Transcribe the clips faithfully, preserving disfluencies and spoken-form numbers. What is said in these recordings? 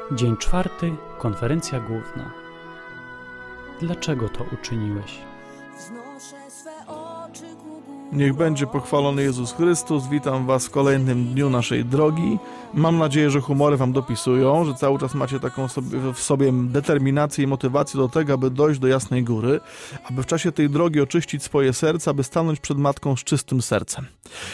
Dzień czwarty, konferencja główna. Dlaczego to uczyniłeś? Niech będzie pochwalony Jezus Chrystus. Witam Was w kolejnym dniu naszej drogi. Mam nadzieję, że humory Wam dopisują, że cały czas macie taką sobie, w sobie determinację i motywację do tego, aby dojść do Jasnej Góry, aby w czasie tej drogi oczyścić swoje serce, aby stanąć przed Matką z czystym sercem.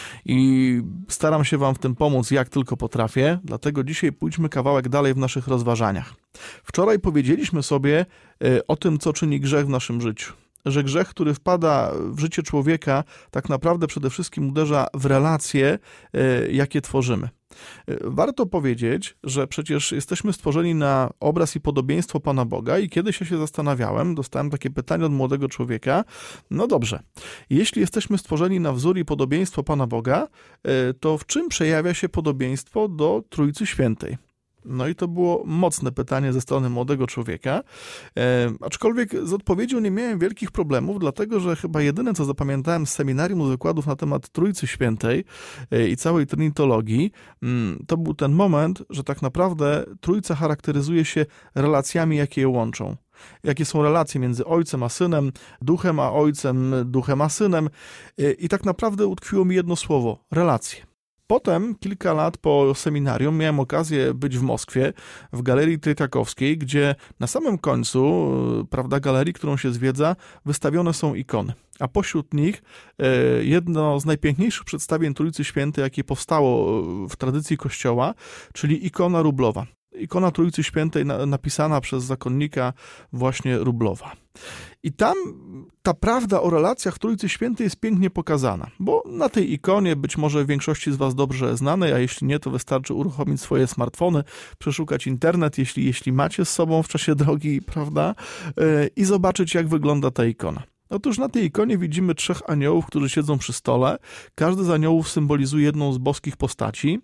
I staram się Wam w tym pomóc, jak tylko potrafię, dlatego dzisiaj pójdźmy kawałek dalej w naszych rozważaniach. Wczoraj powiedzieliśmy sobie o tym, co czyni grzech w naszym życiu. Że grzech, który wpada w życie człowieka, tak naprawdę przede wszystkim uderza w relacje, jakie tworzymy. Warto powiedzieć, że przecież jesteśmy stworzeni na obraz i podobieństwo Pana Boga i kiedyś ja się zastanawiałem, dostałem takie pytanie od młodego człowieka, no dobrze, jeśli jesteśmy stworzeni na wzór i podobieństwo Pana Boga, to w czym przejawia się podobieństwo do Trójcy Świętej? No i to było mocne pytanie ze strony młodego człowieka, e, aczkolwiek z odpowiedzią nie miałem wielkich problemów, dlatego że chyba jedyne, co zapamiętałem z seminarium, z wykładów na temat Trójcy Świętej e, i całej trinitologii, m, to był ten moment, że tak naprawdę Trójca charakteryzuje się relacjami, jakie je łączą. Jakie są relacje między Ojcem a Synem, Duchem a Ojcem, Duchem a Synem e, i tak naprawdę utkwiło mi jedno słowo – relacje. Potem, kilka lat po seminarium, miałem okazję być w Moskwie, w Galerii Trytakowskiej, gdzie na samym końcu, prawda, galerii, którą się zwiedza, wystawione są ikony. A pośród nich e, jedno z najpiękniejszych przedstawień Trójcy Świętej, jakie powstało w tradycji Kościoła, czyli ikona Rublowa. Ikona Trójcy Świętej na, napisana przez zakonnika właśnie Rublowa. I tam ta prawda o relacjach Trójcy Świętej jest pięknie pokazana, bo na tej ikonie, być może większości z Was dobrze znanej, a jeśli nie, to wystarczy uruchomić swoje smartfony, przeszukać internet, jeśli, jeśli macie z sobą w czasie drogi, prawda, yy, i zobaczyć, jak wygląda ta ikona. Otóż na tej ikonie widzimy trzech aniołów, którzy siedzą przy stole. Każdy z aniołów symbolizuje jedną z boskich postaci,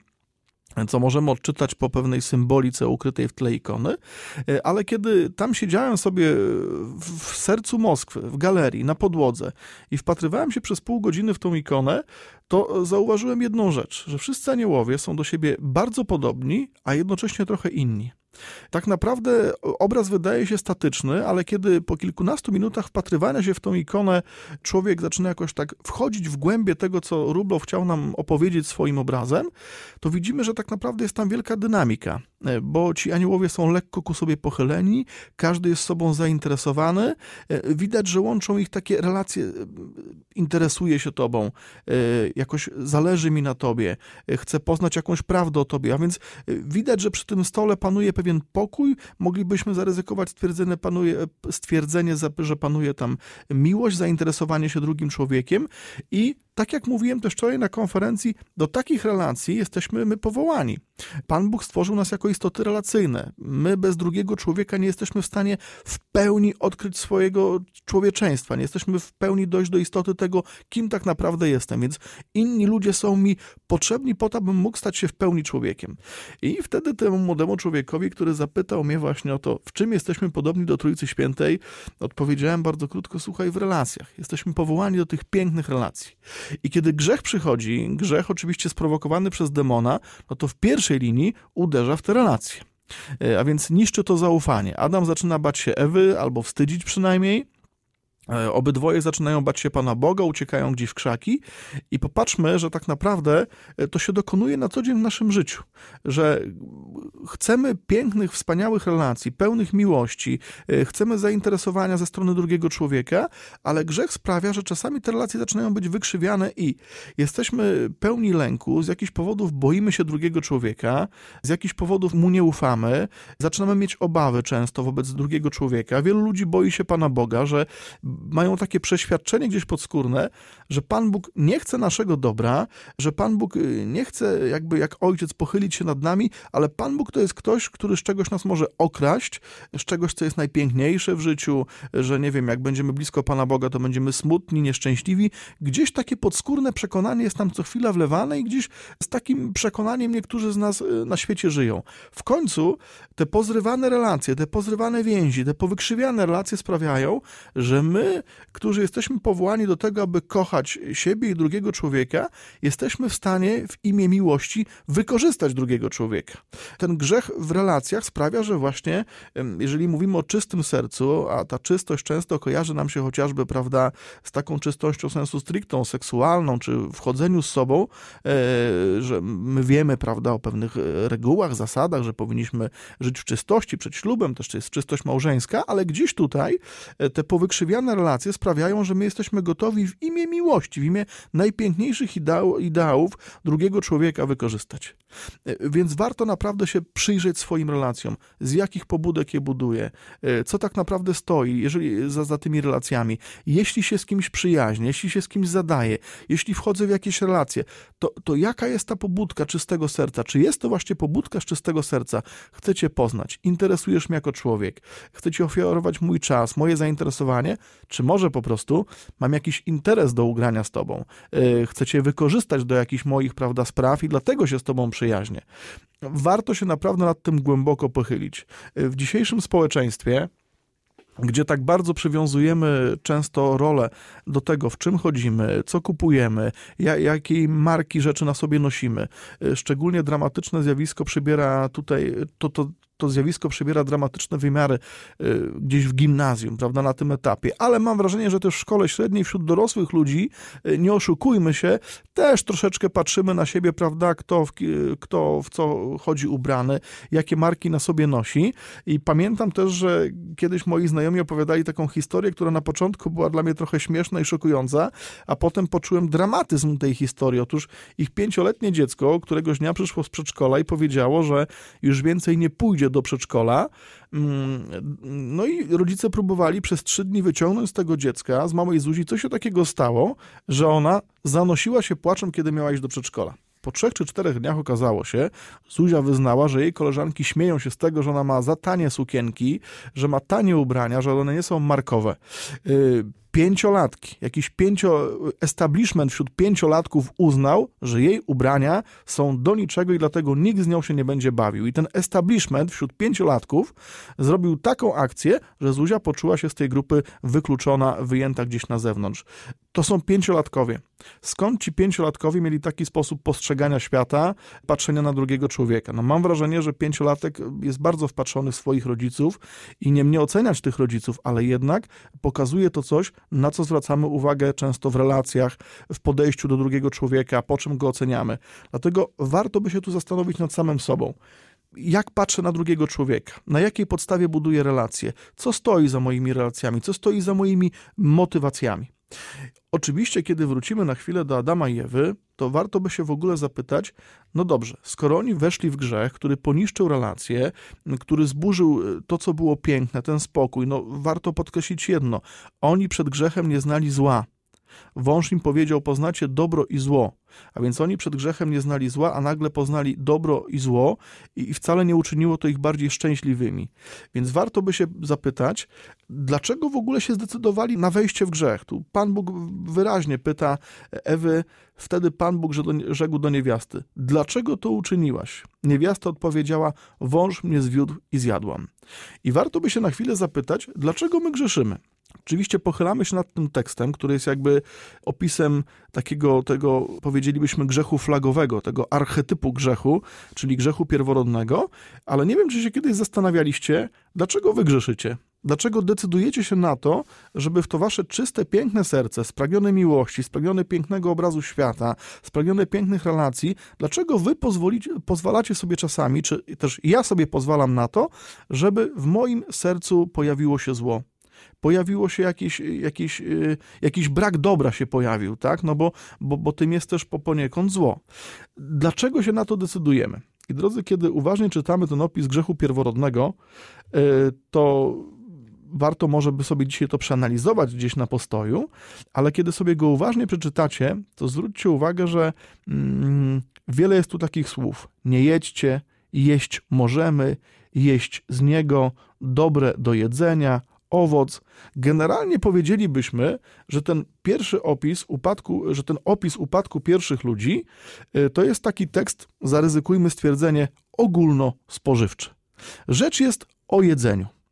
co możemy odczytać po pewnej symbolice ukrytej w tle ikony, ale kiedy tam siedziałem sobie w sercu Moskwy, w galerii, na podłodze i wpatrywałem się przez pół godziny w tą ikonę, to zauważyłem jedną rzecz, że wszyscy aniołowie są do siebie bardzo podobni, a jednocześnie trochę inni. Tak naprawdę obraz wydaje się statyczny, ale kiedy po kilkunastu minutach wpatrywania się w tą ikonę człowiek zaczyna jakoś tak wchodzić w głębie tego, co Rublow chciał nam opowiedzieć swoim obrazem, to widzimy, że tak naprawdę jest tam wielka dynamika, bo ci aniołowie są lekko ku sobie pochyleni, każdy jest sobą zainteresowany, widać, że łączą ich takie relacje, interesuje się tobą, jakoś zależy mi na tobie, chcę poznać jakąś prawdę o tobie, a więc widać, że przy tym stole panuje pewien pokój, moglibyśmy zaryzykować stwierdzenie, panuje, stwierdzenie, że panuje tam miłość, zainteresowanie się drugim człowiekiem i tak jak mówiłem też wczoraj na konferencji, do takich relacji jesteśmy my powołani. Pan Bóg stworzył nas jako istoty relacyjne. My bez drugiego człowieka nie jesteśmy w stanie w pełni odkryć swojego człowieczeństwa. Nie jesteśmy w pełni dojść do istoty tego, kim tak naprawdę jestem. Więc inni ludzie są mi potrzebni po to, bym mógł stać się w pełni człowiekiem. I wtedy temu młodemu człowiekowi, który zapytał mnie właśnie o to, w czym jesteśmy podobni do Trójcy Świętej, odpowiedziałem bardzo krótko, słuchaj, w relacjach. Jesteśmy powołani do tych pięknych relacji. I kiedy grzech przychodzi, grzech oczywiście sprowokowany przez demona, no to w pierwszej linii uderza w te relacje. A więc niszczy to zaufanie. Adam zaczyna bać się Ewy, albo wstydzić przynajmniej. Obydwoje zaczynają bać się Pana Boga, uciekają gdzieś w krzaki i popatrzmy, że tak naprawdę to się dokonuje na co dzień w naszym życiu, że chcemy pięknych, wspaniałych relacji, pełnych miłości, chcemy zainteresowania ze strony drugiego człowieka, ale grzech sprawia, że czasami te relacje zaczynają być wykrzywiane i jesteśmy pełni lęku, z jakichś powodów boimy się drugiego człowieka, z jakichś powodów mu nie ufamy, zaczynamy mieć obawy często wobec drugiego człowieka. Wielu ludzi boi się Pana Boga, że mają takie przeświadczenie gdzieś podskórne, że Pan Bóg nie chce naszego dobra, że Pan Bóg nie chce jakby jak ojciec pochylić się nad nami, ale Pan Bóg to jest ktoś, który z czegoś nas może okraść, z czegoś, co jest najpiękniejsze w życiu, że nie wiem, jak będziemy blisko Pana Boga, to będziemy smutni, nieszczęśliwi. Gdzieś takie podskórne przekonanie jest nam co chwila wlewane i gdzieś z takim przekonaniem niektórzy z nas na świecie żyją. W końcu te pozrywane relacje, te pozrywane więzi, te powykrzywiane relacje sprawiają, że my my, którzy jesteśmy powołani do tego, aby kochać siebie i drugiego człowieka, jesteśmy w stanie w imię miłości wykorzystać drugiego człowieka. Ten grzech w relacjach sprawia, że właśnie, jeżeli mówimy o czystym sercu, a ta czystość często kojarzy nam się chociażby, prawda, z taką czystością sensu stricto, seksualną, czy wchodzeniu z sobą, że my wiemy, prawda, o pewnych regułach, zasadach, że powinniśmy żyć w czystości przed ślubem, też jest czystość małżeńska, ale gdzieś tutaj te powykrzywiane relacje sprawiają, że my jesteśmy gotowi w imię miłości, w imię najpiękniejszych ideał, ideałów drugiego człowieka wykorzystać. Więc warto naprawdę się przyjrzeć swoim relacjom, z jakich pobudek je buduję, co tak naprawdę stoi jeżeli, za, za tymi relacjami. Jeśli się z kimś przyjaźnię, jeśli się z kimś zadaję, jeśli wchodzę w jakieś relacje, to, to jaka jest ta pobudka czystego serca? Czy jest to właśnie pobudka z czystego serca? Chcę cię poznać, interesujesz mnie jako człowiek, chcę ci ofiarować mój czas, moje zainteresowanie, czy może po prostu mam jakiś interes do ugrania z tobą, chcę cię wykorzystać do jakichś moich, prawda, spraw i dlatego się z tobą przyjaźnię. Warto się naprawdę nad tym głęboko pochylić. W dzisiejszym społeczeństwie, gdzie tak bardzo przywiązujemy często rolę do tego, w czym chodzimy, co kupujemy, jakiej marki rzeczy na sobie nosimy. Szczególnie dramatyczne zjawisko przybiera tutaj, to, to, to zjawisko przybiera dramatyczne wymiary gdzieś w gimnazjum, prawda, na tym etapie. Ale mam wrażenie, że też w szkole średniej wśród dorosłych ludzi, nie oszukujmy się, też troszeczkę patrzymy na siebie, prawda, kto w, kto w co chodzi ubrany, jakie marki na sobie nosi. I pamiętam też, że kiedyś moi znajomi opowiadali taką historię, która na początku była dla mnie trochę śmieszna i szokująca, a potem poczułem dramatyzm tej historii. Otóż ich pięcioletnie dziecko któregoś dnia przyszło z przedszkola i powiedziało, że już więcej nie pójdzie do przedszkola. No i rodzice próbowali przez trzy dni wyciągnąć z tego dziecka, z małej Zuzi, co się takiego stało, że ona zanosiła się płaczem, kiedy miała iść do przedszkola. Po trzech czy czterech dniach okazało się, Zuzia wyznała, że jej koleżanki śmieją się z tego, że ona ma za tanie sukienki, że ma tanie ubrania, że one nie są markowe. Yy, Pięciolatki, jakiś pięcio, establishment wśród pięciolatków uznał, że jej ubrania są do niczego i dlatego nikt z nią się nie będzie bawił. I ten establishment wśród pięciolatków zrobił taką akcję, że Zuzia poczuła się z tej grupy wykluczona, wyjęta gdzieś na zewnątrz. To są pięciolatkowie. Skąd ci pięciolatkowie mieli taki sposób postrzegania świata, patrzenia na drugiego człowieka? No mam wrażenie, że pięciolatek jest bardzo wpatrzony w swoich rodziców i nie mnie oceniać tych rodziców, ale jednak pokazuje to coś, na co zwracamy uwagę często w relacjach, w podejściu do drugiego człowieka, po czym go oceniamy. Dlatego warto by się tu zastanowić nad samym sobą. Jak patrzę na drugiego człowieka? Na jakiej podstawie buduję relacje? Co stoi za moimi relacjami? Co stoi za moimi motywacjami? Oczywiście, kiedy wrócimy na chwilę do Adama i Ewy, to warto by się w ogóle zapytać, no dobrze, skoro oni weszli w grzech, który poniszczył relacje, który zburzył to, co było piękne, ten spokój, no warto podkreślić jedno, oni przed grzechem nie znali zła. Wąż im powiedział, poznacie dobro i zło. A więc oni przed grzechem nie znali zła, a nagle poznali dobro i zło i wcale nie uczyniło to ich bardziej szczęśliwymi. Więc warto by się zapytać, dlaczego w ogóle się zdecydowali na wejście w grzech. Tu Pan Bóg wyraźnie pyta Ewy, wtedy Pan Bóg rzekł do niewiasty, dlaczego to uczyniłaś? Niewiasta odpowiedziała, wąż mnie zwiódł i zjadłam. I warto by się na chwilę zapytać, dlaczego my grzeszymy? Oczywiście pochylamy się nad tym tekstem, który jest jakby opisem takiego, tego powiedzielibyśmy grzechu flagowego, tego archetypu grzechu, czyli grzechu pierworodnego, ale nie wiem, czy się kiedyś zastanawialiście, dlaczego wy grzeszycie? Dlaczego decydujecie się na to, żeby w to wasze czyste, piękne serce, spragnione miłości, spragnione pięknego obrazu świata, spragnione pięknych relacji, dlaczego wy pozwolicie, pozwalacie sobie czasami, czy też ja sobie pozwalam na to, żeby w moim sercu pojawiło się zło? Pojawiło się jakiś, jakiś, jakiś brak dobra się pojawił, tak? No bo, bo, bo tym jest też poniekąd zło. Dlaczego się na to decydujemy? I drodzy, kiedy uważnie czytamy ten opis grzechu pierworodnego, to warto może by sobie dzisiaj to przeanalizować gdzieś na postoju, ale kiedy sobie go uważnie przeczytacie, to zwróćcie uwagę, że mm, wiele jest tu takich słów. Nie jedźcie, jeść możemy, jeść z niego, dobre do jedzenia, owoc. Generalnie powiedzielibyśmy, że ten pierwszy opis upadku, że ten opis upadku pierwszych ludzi to jest taki tekst, zaryzykujmy stwierdzenie, ogólnospożywczy. Rzecz jest o jedzeniu.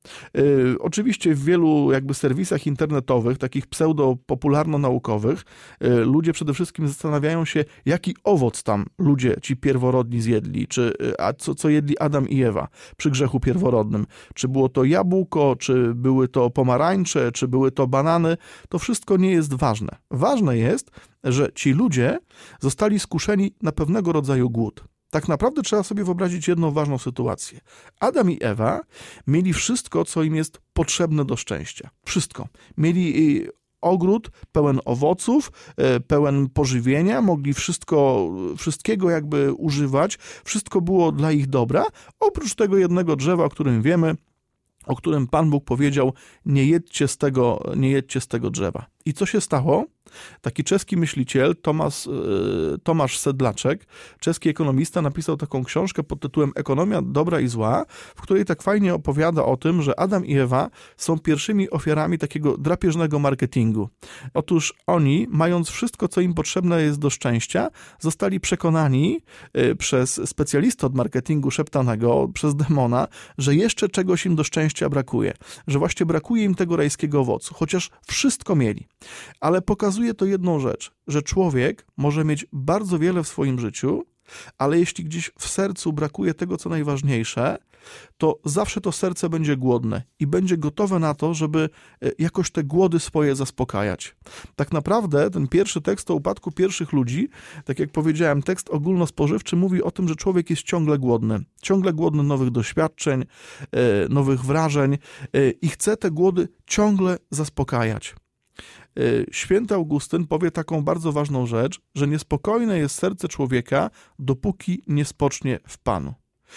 Yy, oczywiście w wielu jakby serwisach internetowych, takich pseudo-popularno-naukowych, yy, ludzie przede wszystkim zastanawiają się, jaki owoc tam ludzie ci pierworodni zjedli, czy yy, a co, co jedli Adam i Ewa przy grzechu pierworodnym. Czy było to jabłko, czy były to pomarańcze, czy były to banany, to wszystko nie jest ważne. Ważne jest, że ci ludzie zostali skuszeni na pewnego rodzaju głód. Tak naprawdę trzeba sobie wyobrazić jedną ważną sytuację. Adam i Ewa mieli wszystko, co im jest potrzebne do szczęścia. Wszystko. Mieli ogród pełen owoców, pełen pożywienia, mogli wszystko, wszystkiego jakby używać, wszystko było dla ich dobra, oprócz tego jednego drzewa, o którym wiemy, o którym Pan Bóg powiedział, nie jedźcie z tego, nie jedźcie z tego drzewa. I co się stało? Taki czeski myśliciel, Tomasz, Tomasz Sedlaczek, czeski ekonomista, napisał taką książkę pod tytułem Ekonomia dobra i zła, w której tak fajnie opowiada o tym, że Adam i Ewa są pierwszymi ofiarami takiego drapieżnego marketingu. Otóż oni, mając wszystko, co im potrzebne jest do szczęścia, zostali przekonani przez specjalistę od marketingu szeptanego, przez demona, że jeszcze czegoś im do szczęścia brakuje, że właśnie brakuje im tego rajskiego owocu, chociaż wszystko mieli. Ale pokazuje to jedną rzecz, że człowiek może mieć bardzo wiele w swoim życiu, ale jeśli gdzieś w sercu brakuje tego, co najważniejsze, to zawsze to serce będzie głodne i będzie gotowe na to, żeby jakoś te głody swoje zaspokajać. Tak naprawdę ten pierwszy tekst o upadku pierwszych ludzi, tak jak powiedziałem, tekst ogólnospożywczy mówi o tym, że człowiek jest ciągle głodny. Ciągle głodny nowych doświadczeń, nowych wrażeń i chce te głody ciągle zaspokajać. Święty Augustyn powie taką bardzo ważną rzecz, że niespokojne jest serce człowieka, dopóki nie spocznie w Panu.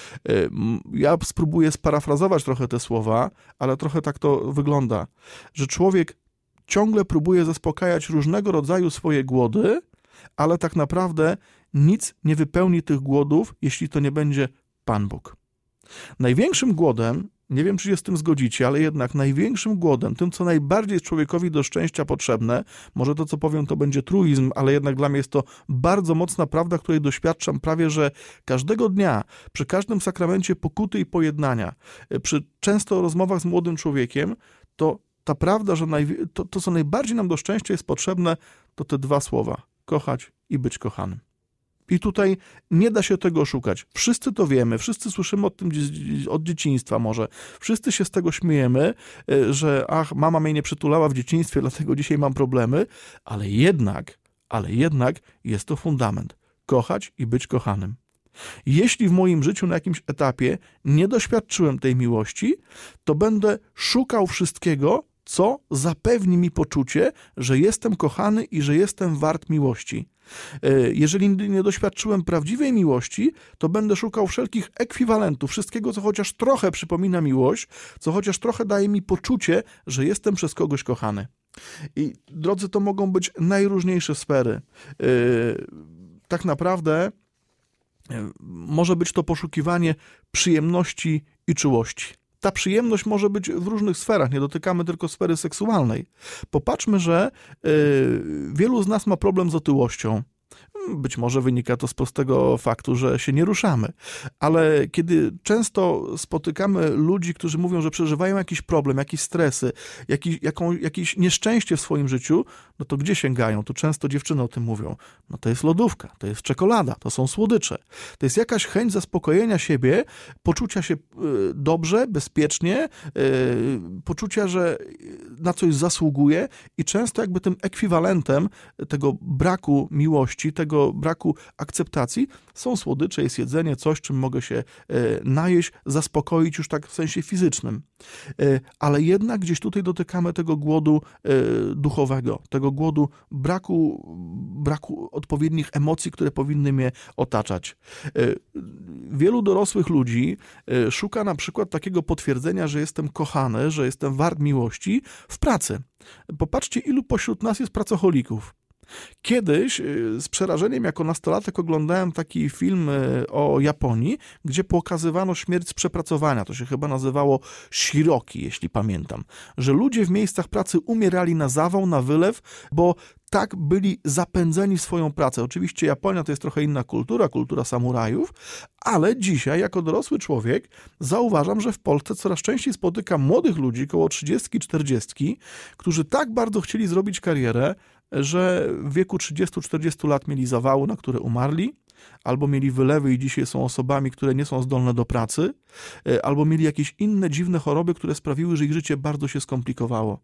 Ja spróbuję sparafrazować trochę te słowa, ale trochę tak to wygląda, że człowiek ciągle próbuje zaspokajać różnego rodzaju swoje głody, ale tak naprawdę nic nie wypełni tych głodów, jeśli to nie będzie Pan Bóg. Największym głodem, nie wiem, czy się z tym zgodzicie, ale jednak największym głodem, tym, co najbardziej jest człowiekowi do szczęścia potrzebne, może to, co powiem, to będzie truizm, ale jednak dla mnie jest to bardzo mocna prawda, której doświadczam prawie, że każdego dnia, przy każdym sakramencie pokuty i pojednania, przy często rozmowach z młodym człowiekiem, to ta prawda, że najwi- to, to, co najbardziej nam do szczęścia jest potrzebne, to te dwa słowa: kochać i być kochanym. I tutaj nie da się tego szukać. Wszyscy to wiemy, wszyscy słyszymy o tym od dzieciństwa może. Wszyscy się z tego śmiejemy, że ach, mama mnie nie przytulała w dzieciństwie, dlatego dzisiaj mam problemy, ale jednak, ale jednak jest to fundament. Kochać i być kochanym. Jeśli w moim życiu na jakimś etapie nie doświadczyłem tej miłości, to będę szukał wszystkiego, co zapewni mi poczucie, że jestem kochany i że jestem wart miłości. Jeżeli nie doświadczyłem prawdziwej miłości, to będę szukał wszelkich ekwiwalentów, wszystkiego, co chociaż trochę przypomina miłość, co chociaż trochę daje mi poczucie, że jestem przez kogoś kochany. I drodzy, to mogą być najróżniejsze sfery. Tak naprawdę może być to poszukiwanie przyjemności i czułości. Ta przyjemność może być w różnych sferach, nie dotykamy tylko sfery seksualnej. Popatrzmy, że y, wielu z nas ma problem z otyłością. Być może wynika to z prostego faktu, że się nie ruszamy, ale kiedy często spotykamy ludzi, którzy mówią, że przeżywają jakiś problem, jakieś stresy, jakiś, jaką, jakieś nieszczęście w swoim życiu, no to gdzie sięgają? Tu często dziewczyny o tym mówią. No to jest lodówka, to jest czekolada, to są słodycze. To jest jakaś chęć zaspokojenia siebie, poczucia się dobrze, bezpiecznie, poczucia, że na coś zasługuje i często jakby tym ekwiwalentem tego braku miłości, tego braku akceptacji są słodycze, jest jedzenie, coś, czym mogę się e, najeść, zaspokoić już tak w sensie fizycznym. E, ale jednak gdzieś tutaj dotykamy tego głodu e, duchowego, tego głodu braku, braku odpowiednich emocji, które powinny mnie otaczać. E, wielu dorosłych ludzi e, szuka na przykład takiego potwierdzenia, że jestem kochany, że jestem wart miłości w pracy. Popatrzcie, ilu pośród nas jest pracocholików. Kiedyś z przerażeniem jako nastolatek oglądałem taki film o Japonii, gdzie pokazywano śmierć z przepracowania. To się chyba nazywało shiroki, jeśli pamiętam. Że ludzie w miejscach pracy umierali na zawał, na wylew, bo tak byli zapędzeni w swoją pracę. Oczywiście Japonia to jest trochę inna kultura, kultura samurajów, ale dzisiaj jako dorosły człowiek zauważam, że w Polsce coraz częściej spotykam młodych ludzi, koło trzydziestki, czterdziestki, którzy tak bardzo chcieli zrobić karierę, że w wieku trzydziestu czterdziestu lat mieli zawały, na które umarli, albo mieli wylewy i dzisiaj są osobami, które nie są zdolne do pracy, albo mieli jakieś inne dziwne choroby, które sprawiły, że ich życie bardzo się skomplikowało.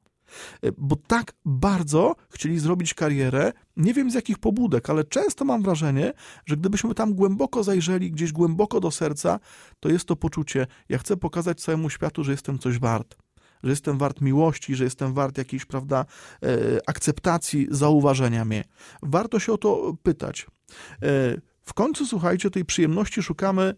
Bo tak bardzo chcieli zrobić karierę, nie wiem z jakich pobudek, ale często mam wrażenie, że gdybyśmy tam głęboko zajrzeli, gdzieś głęboko do serca, to jest to poczucie, ja chcę pokazać całemu światu, że jestem coś wart. Że jestem wart miłości, że jestem wart jakiejś, prawda, e, akceptacji, zauważenia mnie. Warto się o to pytać. E, w końcu, słuchajcie, tej przyjemności szukamy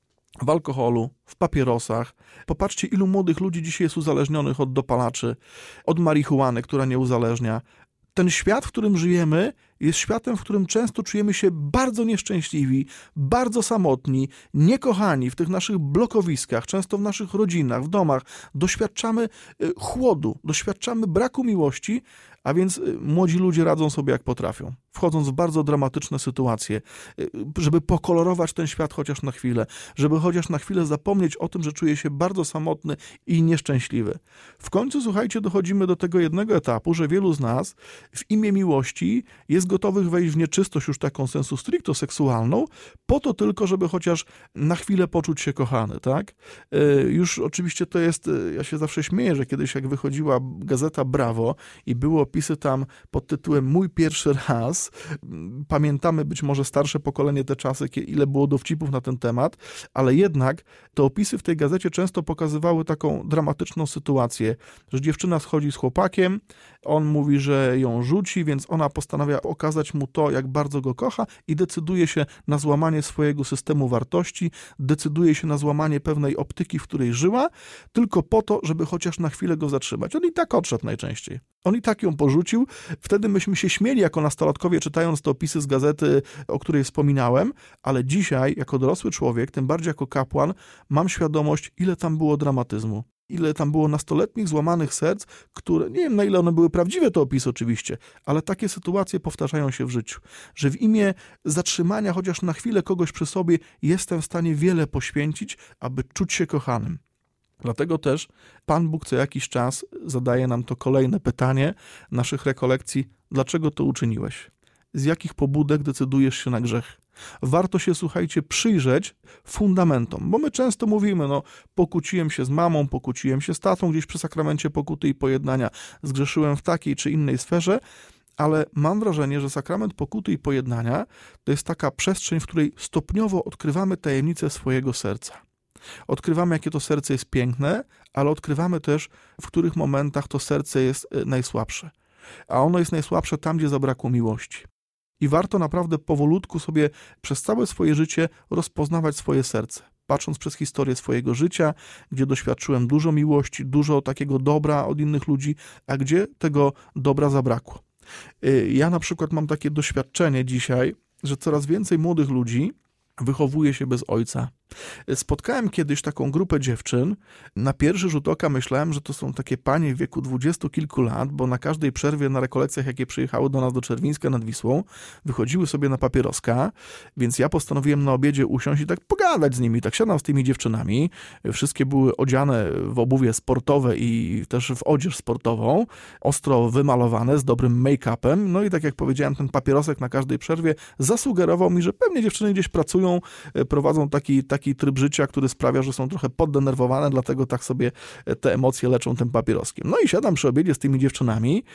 w alkoholu, w papierosach. Popatrzcie, ilu młodych ludzi dzisiaj jest uzależnionych od dopalaczy, od marihuany, która nie uzależnia. Ten świat, w którym żyjemy, jest światem, w którym często czujemy się bardzo nieszczęśliwi, bardzo samotni, niekochani w tych naszych blokowiskach, często w naszych rodzinach, w domach. Doświadczamy chłodu, doświadczamy braku miłości, a więc młodzi ludzie radzą sobie jak potrafią, wchodząc w bardzo dramatyczne sytuacje, żeby pokolorować ten świat chociaż na chwilę, żeby chociaż na chwilę zapomnieć o tym, że czuje się bardzo samotny i nieszczęśliwy. W końcu, słuchajcie, dochodzimy do tego jednego etapu, że wielu z nas w imię miłości jest gotowych wejść w nieczystość już taką sensu stricto seksualną, po to tylko, żeby chociaż na chwilę poczuć się kochany, tak? Już oczywiście to jest, ja się zawsze śmieję, że kiedyś jak wychodziła gazeta Brawo i było opisy tam pod tytułem Mój pierwszy raz, pamiętamy być może starsze pokolenie te czasy, ile było dowcipów na ten temat, ale jednak te opisy w tej gazecie często pokazywały taką dramatyczną sytuację, że dziewczyna schodzi z chłopakiem, on mówi, że ją rzuci, więc ona postanawia okazać mu to, jak bardzo go kocha i decyduje się na złamanie swojego systemu wartości, decyduje się na złamanie pewnej optyki, w której żyła, tylko po to, żeby chociaż na chwilę go zatrzymać. On i tak odszedł najczęściej. On i tak ją porzucił. Wtedy myśmy się śmieli jako nastolatkowie, czytając te opisy z gazety, o której wspominałem, ale dzisiaj, jako dorosły człowiek, tym bardziej jako kapłan, mam świadomość, ile tam było dramatyzmu. Ile tam było nastoletnich, złamanych serc, które, nie wiem na ile one były prawdziwe, to opisy oczywiście, ale takie sytuacje powtarzają się w życiu, że w imię zatrzymania chociaż na chwilę kogoś przy sobie jestem w stanie wiele poświęcić, aby czuć się kochanym. Dlatego też Pan Bóg co jakiś czas zadaje nam to kolejne pytanie naszych rekolekcji, dlaczego to uczyniłeś? Z jakich pobudek decydujesz się na grzech? Warto się, słuchajcie, przyjrzeć fundamentom, bo my często mówimy, no pokłóciłem się z mamą, pokłóciłem się z tatą gdzieś przy sakramencie pokuty i pojednania, zgrzeszyłem w takiej czy innej sferze, ale mam wrażenie, że sakrament pokuty i pojednania to jest taka przestrzeń, w której stopniowo odkrywamy tajemnicę swojego serca. Odkrywamy, jakie to serce jest piękne, ale odkrywamy też, w których momentach to serce jest najsłabsze. A ono jest najsłabsze tam, gdzie zabrakło miłości. I warto naprawdę powolutku sobie przez całe swoje życie rozpoznawać swoje serce. Patrząc przez historię swojego życia, gdzie doświadczyłem dużo miłości, dużo takiego dobra od innych ludzi, a gdzie tego dobra zabrakło. Ja na przykład mam takie doświadczenie dzisiaj, że coraz więcej młodych ludzi wychowuje się bez ojca. Spotkałem kiedyś taką grupę dziewczyn. Na pierwszy rzut oka myślałem, że to są takie panie w wieku dwudziestu kilku lat, bo na każdej przerwie na rekolekcjach, jakie przyjechały do nas do Czerwińska nad Wisłą, wychodziły sobie na papieroska, więc ja postanowiłem na obiedzie usiąść i tak pogadać z nimi. Tak siadam z tymi dziewczynami. Wszystkie były odziane w obuwie sportowe i też w odzież sportową, ostro wymalowane, z dobrym make-upem. No i tak jak powiedziałem, ten papierosek na każdej przerwie zasugerował mi, że pewnie dziewczyny gdzieś pracują, prowadzą taki, taki tryb życia, który sprawia, że są trochę poddenerwowane, dlatego tak sobie te emocje leczą tym papieroskiem. No i siadam przy obiedzie z tymi dziewczynami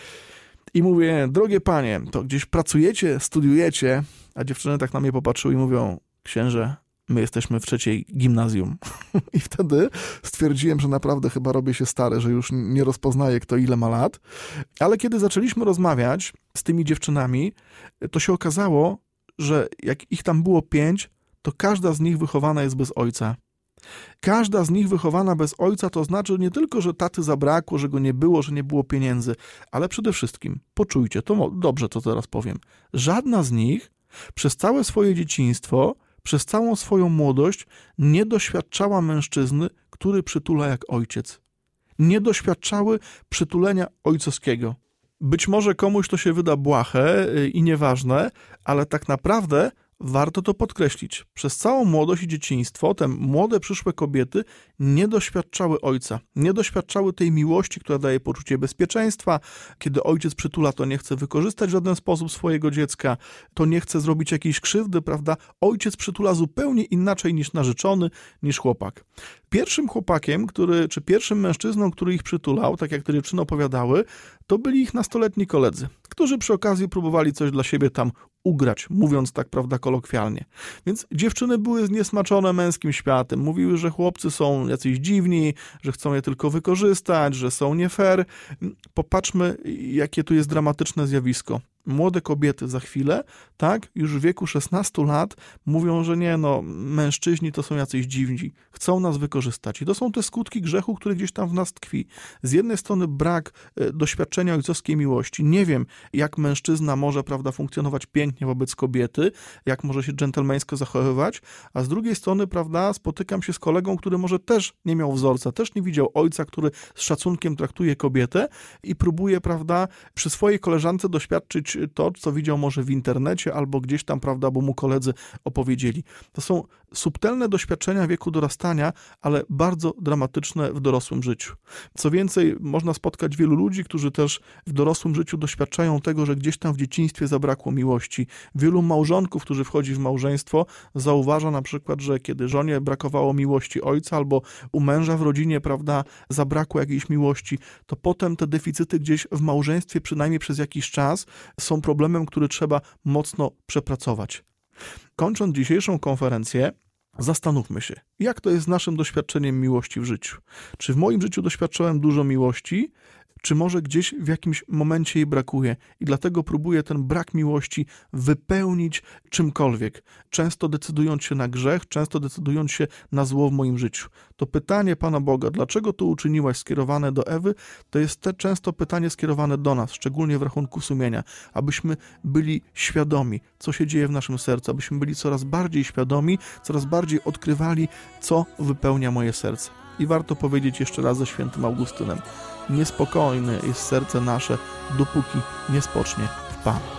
i mówię, drogie panie, to gdzieś pracujecie, studiujecie, a dziewczyny tak na mnie popatrzyły i mówią, księże, my jesteśmy w trzeciej gimnazjum. I wtedy stwierdziłem, że naprawdę chyba robię się stary, że już nie rozpoznaję, kto ile ma lat. Ale kiedy zaczęliśmy rozmawiać z tymi dziewczynami, to się okazało, że jak ich tam było pięć, to każda z nich wychowana jest bez ojca. Każda z nich wychowana bez ojca to znaczy nie tylko, że taty zabrakło, że go nie było, że nie było pieniędzy, ale przede wszystkim, poczujcie, to dobrze to teraz powiem, żadna z nich przez całe swoje dzieciństwo, przez całą swoją młodość nie doświadczała mężczyzny, który przytula jak ojciec. Nie doświadczały przytulenia ojcowskiego. Być może komuś to się wyda błahe i nieważne, ale tak naprawdę warto to podkreślić. Przez całą młodość i dzieciństwo te młode, przyszłe kobiety nie doświadczały ojca. Nie doświadczały tej miłości, która daje poczucie bezpieczeństwa. Kiedy ojciec przytula, to nie chce wykorzystać w żaden sposób swojego dziecka, to nie chce zrobić jakiejś krzywdy, prawda? Ojciec przytula zupełnie inaczej niż narzeczony, niż chłopak. Pierwszym chłopakiem, który, czy pierwszym mężczyzną, który ich przytulał, tak jak te dziewczyny opowiadały, to byli ich nastoletni koledzy, którzy przy okazji próbowali coś dla siebie tam ugrać, mówiąc tak, prawda, kolokwialnie. Więc dziewczyny były zniesmaczone męskim światem. Mówiły, że chłopcy są jacyś dziwni, że chcą je tylko wykorzystać, że są nie fair. Popatrzmy, jakie tu jest dramatyczne zjawisko. Młode kobiety za chwilę, tak, już w wieku szesnastu lat mówią, że nie, no, mężczyźni to są jacyś dziwni, chcą nas wykorzystać. I to są te skutki grzechu, który gdzieś tam w nas tkwi. Z jednej strony brak e, doświadczenia ojcowskiej miłości. Nie wiem, jak mężczyzna może, prawda, funkcjonować pięknie wobec kobiety, jak może się dżentelmeńsko zachowywać, a z drugiej strony, prawda, spotykam się z kolegą, który może też nie miał wzorca, też nie widział ojca, który z szacunkiem traktuje kobietę i próbuje, prawda, przy swojej koleżance doświadczyć to, co widział może w internecie albo gdzieś tam, prawda, bo mu koledzy opowiedzieli. To są subtelne doświadczenia wieku dorastania, ale bardzo dramatyczne w dorosłym życiu. Co więcej, można spotkać wielu ludzi, którzy też w dorosłym życiu doświadczają tego, że gdzieś tam w dzieciństwie zabrakło miłości. Wielu małżonków, którzy wchodzi w małżeństwo, zauważa na przykład, że kiedy żonie brakowało miłości ojca albo u męża w rodzinie, prawda, zabrakło jakiejś miłości, to potem te deficyty gdzieś w małżeństwie, przynajmniej przez jakiś czas, są problemem, który trzeba mocno przepracować. Kończąc dzisiejszą konferencję, zastanówmy się, jak to jest z naszym doświadczeniem miłości w życiu. Czy w moim życiu doświadczałem dużo miłości, czy może gdzieś w jakimś momencie jej brakuje i dlatego próbuję ten brak miłości wypełnić czymkolwiek, często decydując się na grzech, często decydując się na zło w moim życiu. To pytanie Pana Boga, dlaczego to uczyniłaś, skierowane do Ewy, to jest te często pytanie skierowane do nas, szczególnie w rachunku sumienia, abyśmy byli świadomi, co się dzieje w naszym sercu, abyśmy byli coraz bardziej świadomi, coraz bardziej odkrywali, co wypełnia moje serce. I warto powiedzieć jeszcze raz ze świętym Augustynem, niespokojne jest serce nasze, dopóki nie spocznie w Panu.